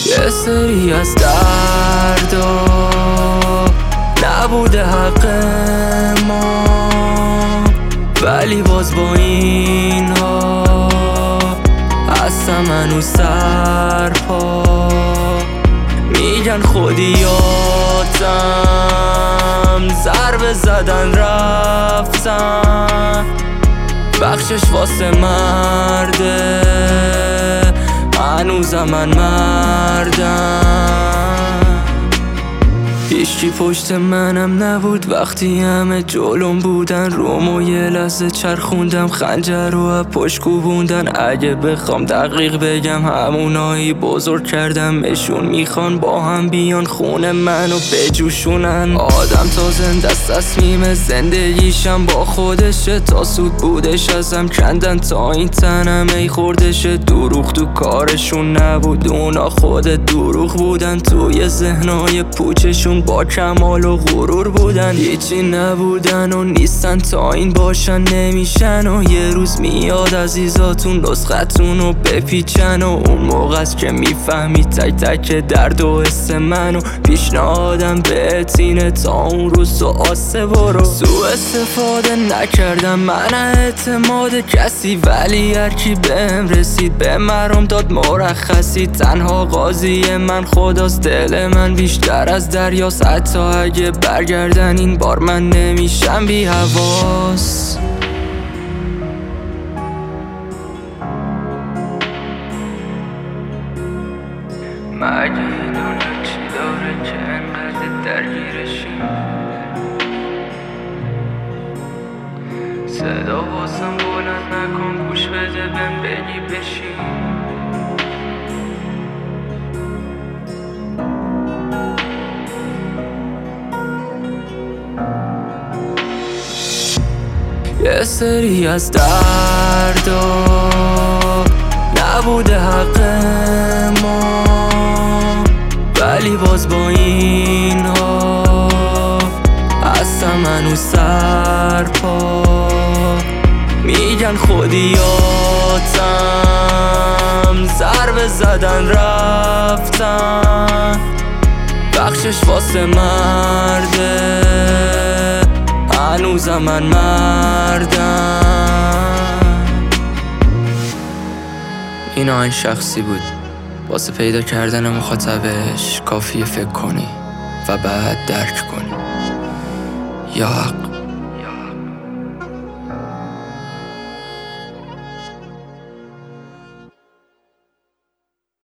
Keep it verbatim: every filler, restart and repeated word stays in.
یه سری از دردا نبوده حق ما، ولی باز با اینها هستم هنوز سرپا. میگن خودیاتم ضربه زدن رفتم، بخشش واسه مرده هنوزم من مردم. هیچی پشت منم نبود وقتی همه جلوم بودن، رومو یه لحظه چرخوندم خنجر رو از پشت کوبوندن. اگه بخوام دقیق بگم همونایی بزرگ کردمشون میخوان با هم بیان خونه منو بجوشونن. آدم تا زنده است تصمیم زندگیشم با خودشه، تا سود بودش ازم کندن تا این تنم ای خوردشه. دروغ تو کارشون نبود، اونا خود دروغ بودن، توی ذهنای پوچشون با کمال و غرور بودن. هیچی نبودن و نیستن تا این باشن نمیشن، و یه روز میاد عزیزاتون نسختون رو بپیچن، و اون موقع است که میفهمی تک تک درد و حس منو. پیشنهادم بهت اینه تا اون روز تو آسه برو. سوء استفاده نکردم من اعتماد کسی، ولی هرکی بهم رسید به مرام داد مرخصی. تنها قاضی من خداست، دل من بیشتر از دریاست، حتی اگه برگردن این بار من نمیشم بی حواس. مگه دنیا چی داره که انقدر درگیرشیم؟ صدا واسم بلند نکن، گوش بده بهم بگی بشین. یه سری از دردا نبوده حق ما، ولی باز با اینها هستم هنوز سرپا. میگن خودیاتم ضربه زدن رفتم، بخشش واسه مرده هنوزم من مردم. این آهنگ شخصی بود، واسه پیدا کردن مخاطبش کافیه فکر کنی و بعد درک کنی. یا حق